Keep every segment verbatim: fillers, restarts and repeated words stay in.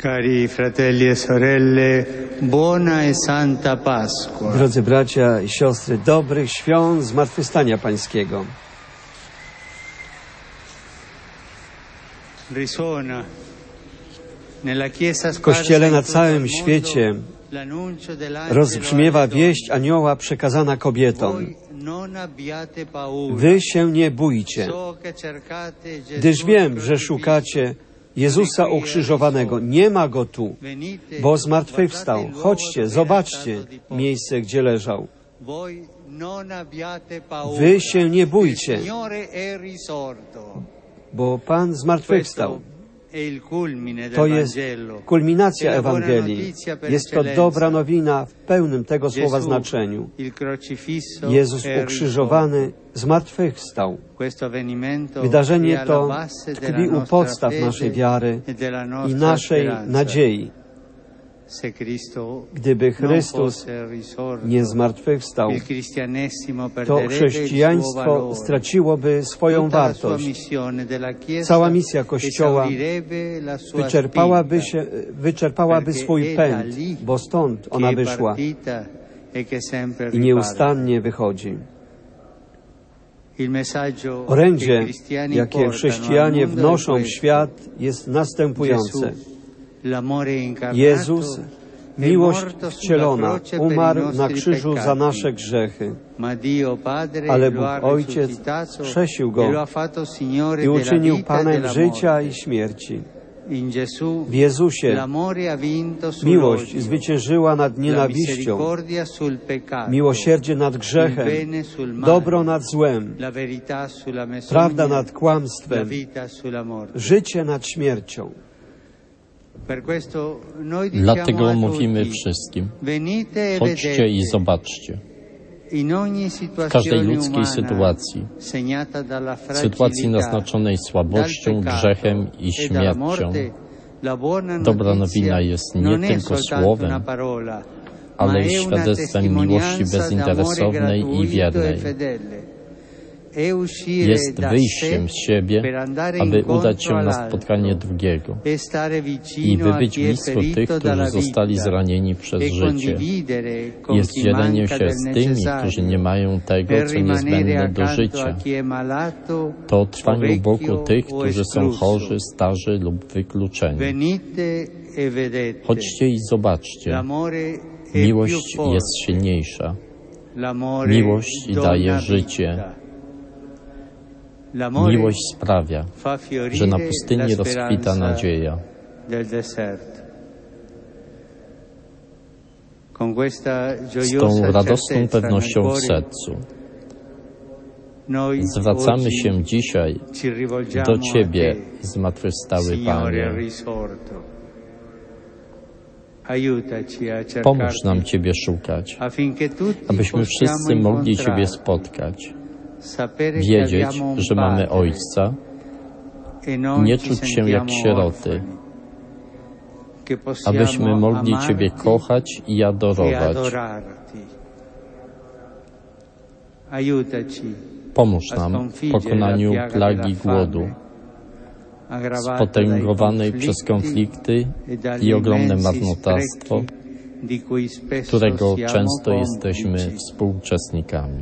Cari fratelli e sorelle, buona e santa Pasqua. Drodzy bracia i siostry, dobrych świąt Zmartwychwstania Pańskiego. W Kościele na całym świecie rozbrzmiewa wieść anioła przekazana kobietom. Wy się nie bójcie, gdyż wiem, że szukacie Jezusa ukrzyżowanego. Nie ma Go tu, bo zmartwychwstał. Chodźcie, zobaczcie miejsce, gdzie leżał. Wy się nie bójcie, bo Pan zmartwychwstał. To jest kulminacja Ewangelii. Jest to dobra nowina w pełnym tego słowa znaczeniu. Jezus ukrzyżowany zmartwychwstał. Wydarzenie to tkwi u podstaw naszej wiary i naszej nadziei. Gdyby Chrystus nie zmartwychwstał, to chrześcijaństwo straciłoby swoją wartość. Cała misja Kościoła wyczerpałaby, się, wyczerpałaby swój pęd, bo stąd ona wyszła i nieustannie wychodzi. Orędzie, jakie chrześcijanie wnoszą w świat, jest następujące. Jezus, miłość wcielona, umarł na krzyżu za nasze grzechy, ale Bóg Ojciec wskrzesił Go i uczynił Panem życia i śmierci. W Jezusie miłość zwyciężyła nad nienawiścią, miłosierdzie nad grzechem, dobro nad złem, prawda nad kłamstwem, życie nad śmiercią. Dlatego mówimy wszystkim, chodźcie i zobaczcie. W każdej ludzkiej sytuacji, sytuacji naznaczonej słabością, grzechem i śmiercią, dobra nowina jest nie tylko słowem, ale i świadectwem miłości bezinteresownej i wiernej. Jest wyjściem z siebie, aby udać się na spotkanie drugiego i by być blisko tych, którzy zostali zranieni przez życie. Jest dzieleniem się z tymi, którzy nie mają tego, co niezbędne do życia. To trwanie u boku tych, którzy są chorzy, starzy lub wykluczeni. Chodźcie i zobaczcie. Miłość jest silniejsza. Miłość daje życie. Miłość sprawia, że na pustyni rozkwita nadzieja. Z tą radosną pewnością w sercu zwracamy się dzisiaj do Ciebie, zmartwychwstały Panie. Pomóż nam Ciebie szukać, abyśmy wszyscy mogli Ciebie spotkać. Wiedzieć, że mamy Ojca, nie czuć się jak sieroty, abyśmy mogli Ciebie kochać i adorować. Pomóż nam w pokonaniu plagi głodu, spotęgowanej przez konflikty i ogromne marnotrawstwo, którego często jesteśmy współuczestnikami.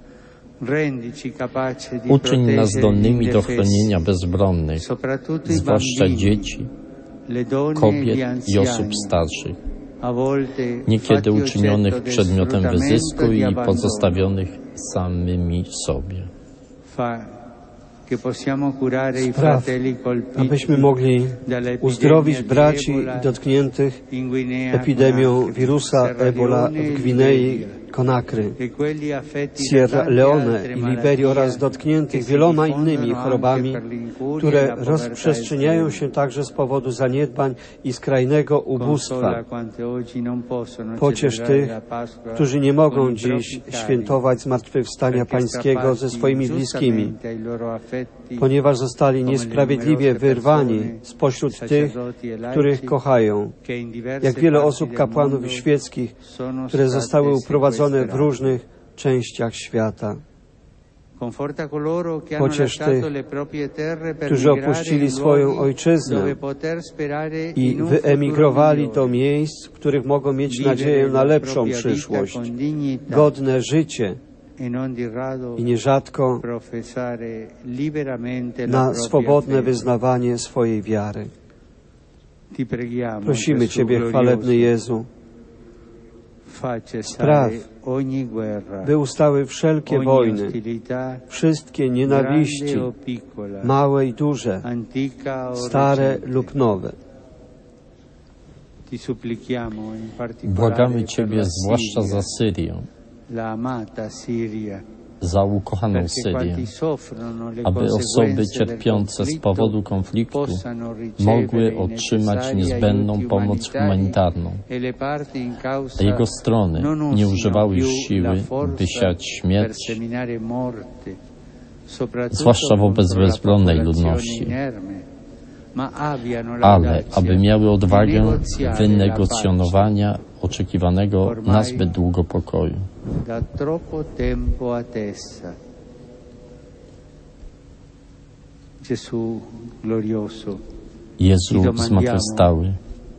Uczyń nas zdolnymi do chronienia bezbronnych, zwłaszcza dzieci, kobiet i osób starszych, niekiedy uczynionych przedmiotem wyzysku i pozostawionych samymi sobie. Spraw, abyśmy mogli uzdrowić braci dotkniętych epidemią wirusa Ebola w Gwinei, Konakry, Sierra Leone i Liberii oraz dotkniętych wieloma innymi chorobami, które rozprzestrzeniają się także z powodu zaniedbań i skrajnego ubóstwa. Pociesz tych, którzy nie mogą dziś świętować Zmartwychwstania Pańskiego ze swoimi bliskimi, ponieważ zostali niesprawiedliwie wyrwani spośród tych, których kochają. Jak wiele osób kapłanów świeckich, które zostały uprowadzone w różnych częściach świata. Pociesz tych, którzy opuścili swoją ojczyznę i wyemigrowali do miejsc, w których mogą mieć nadzieję na lepszą przyszłość, godne życie i nierzadko na swobodne wyznawanie swojej wiary. Prosimy Ciebie, chwalebny Jezu, spraw, by ustały wszelkie wojny, wszystkie nienawiści, małe i duże, stare lub nowe. Błagamy Ciebie zwłaszcza za Syrię, za ukochaną Syrię, aby osoby cierpiące z powodu konfliktu mogły otrzymać niezbędną pomoc humanitarną, a jego strony nie używały już siły, by siać śmierć, zwłaszcza wobec bezbronnej ludności, ale aby miały odwagę wynegocjonowania oczekiwanego nazbyt długo pokoju. Jezu zmartwychwstały,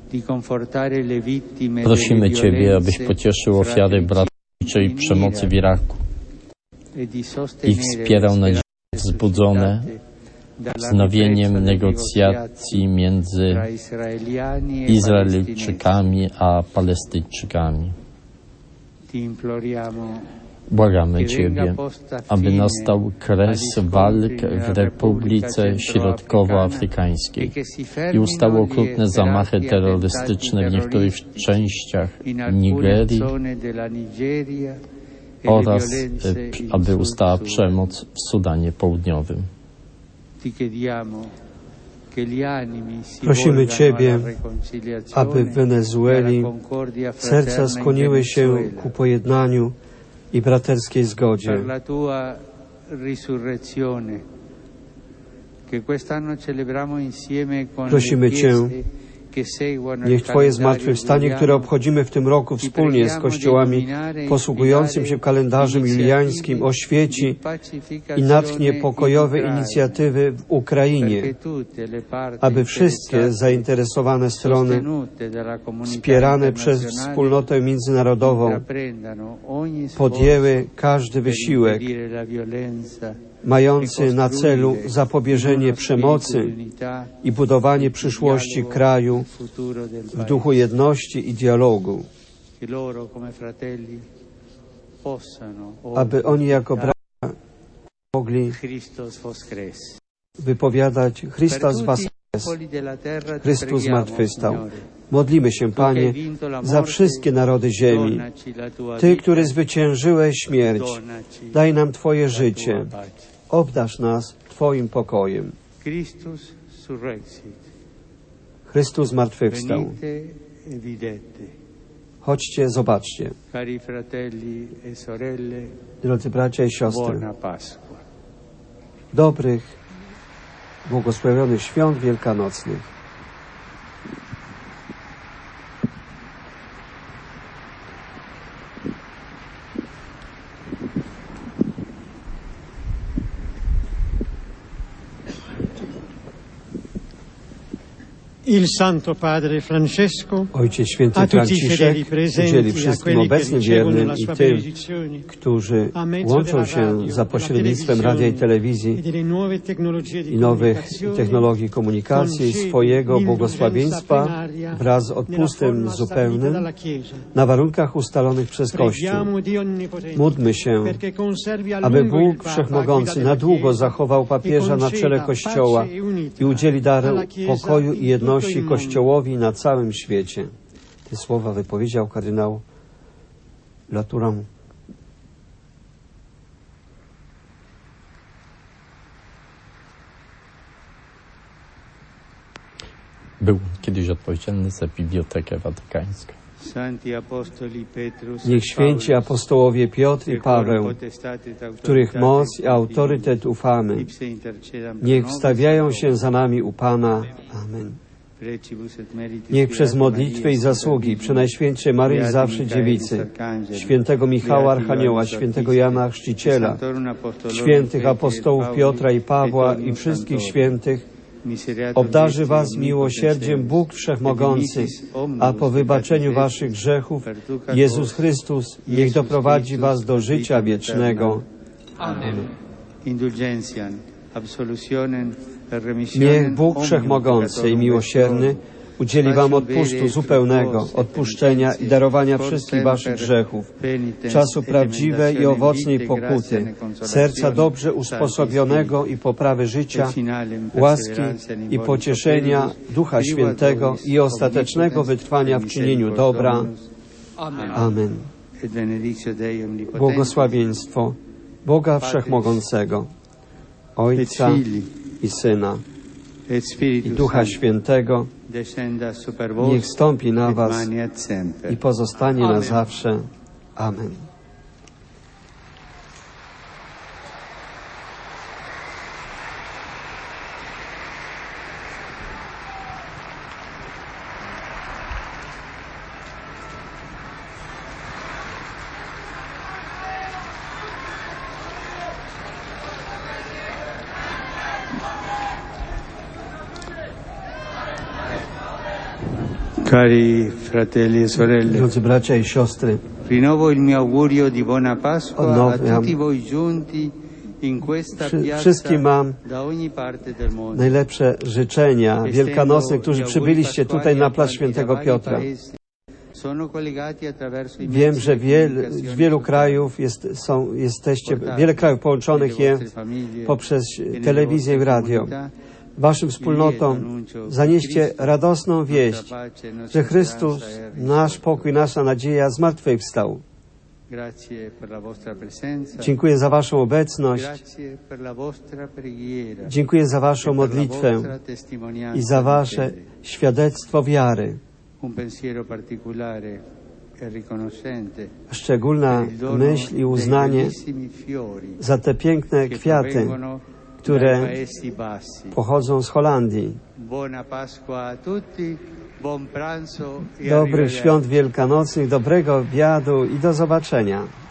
prosimy Ciebie, abyś pocieszył ofiary bratniej przemocy w Iraku i wspierał nadzieje wzbudzone wznowieniem negocjacji między Izraelczykami a Palestyńczykami. Błagamy Ciebie, aby nastał kres walk w Republice Środkowoafrykańskiej i ustały okrutne zamachy terrorystyczne w niektórych częściach Nigerii oraz aby ustała przemoc w Sudanie Południowym. Prosimy Ciebie, aby w Wenezueli serca skłoniły się ku pojednaniu i braterskiej zgodzie. Prosimy Cię, niech Twoje zmartwychwstanie, które obchodzimy w tym roku wspólnie z kościołami posługującym się kalendarzem juliańskim, oświeci i natchnie pokojowe inicjatywy w Ukrainie, aby wszystkie zainteresowane strony, wspierane przez wspólnotę międzynarodową, podjęły każdy wysiłek mający na celu zapobieżenie przemocy i budowanie przyszłości kraju w duchu jedności i dialogu, aby oni jako bracia mogli wypowiadać Chrystus Woskres, Chrystus zmartwychwstał. Modlimy się, Panie, za wszystkie narody ziemi. Ty, który zwyciężyłeś śmierć, daj nam Twoje życie. Obdarz nas Twoim pokojem. Chrystus zmartwychwstał. Chodźcie, zobaczcie. Drodzy bracia i siostry, dobrych, błogosławionych świąt wielkanocnych. Il Santo Padre Francesco, Ojciec Święty Franciszek udzieli wszystkim obecnym wiernym i tym, którzy łączą się za pośrednictwem radia i telewizji i nowych technologii komunikacji swojego błogosławieństwa wraz z odpustem zupełnym na warunkach ustalonych przez Kościół. Módlmy się, aby Bóg Wszechmogący na długo zachował papieża na czele Kościoła i udzieli daru pokoju i jedności Kościołowi na całym świecie. Te słowa wypowiedział kardynał Latour. Był kiedyś odpowiedzialny za Bibliotekę Watykańską. Niech święci apostołowie Piotr i Paweł, których moc i autorytet ufamy, niech wstawiają się za nami u Pana. Amen. Niech przez modlitwy i zasługi Przenajświętszej Maryi Zawsze Dziewicy, świętego Michała Archanioła, świętego Jana Chrzciciela, świętych apostołów Piotra i Pawła i wszystkich świętych, obdarzy was miłosierdziem Bóg Wszechmogący, a po wybaczeniu waszych grzechów Jezus Chrystus niech doprowadzi was do życia wiecznego. Amen. Niech Bóg Wszechmogący i miłosierny udzieli wam odpustu zupełnego, odpuszczenia i darowania wszystkich waszych grzechów, czasu prawdziwej i owocnej pokuty, serca dobrze usposobionego i poprawy życia, łaski i pocieszenia Ducha Świętego i ostatecznego wytrwania w czynieniu dobra. Amen. Błogosławieństwo Boga Wszechmogącego, Ojca i Syna i Ducha Świętego niech stąpi na was i pozostanie na zawsze. Amen. Cari fratelli e sorelle, Drodzy bracia i siostry, rinnovo il mio augurio di buona Pasqua a odnawiam tutti voi giunti in questa piazza wszystkim mam da ogni parte del mondo. najlepsze życzenia wielkanocne, którzy przybyliście tutaj na plac Świętego Piotra. Wiem, że wiel, z wielu krajów jest, są, jesteście, wiele krajów połączonych jest poprzez telewizję i radio. Waszym wspólnotom zanieście radosną wieść, że Chrystus, nasz pokój, nasza nadzieja, zmartwychwstał. Dziękuję za waszą obecność, dziękuję za waszą modlitwę i za wasze świadectwo wiary. Szczególna myśl i uznanie za te piękne kwiaty, które pochodzą z Holandii. Dobrych świąt wielkanocnych, dobrego obiadu i do zobaczenia.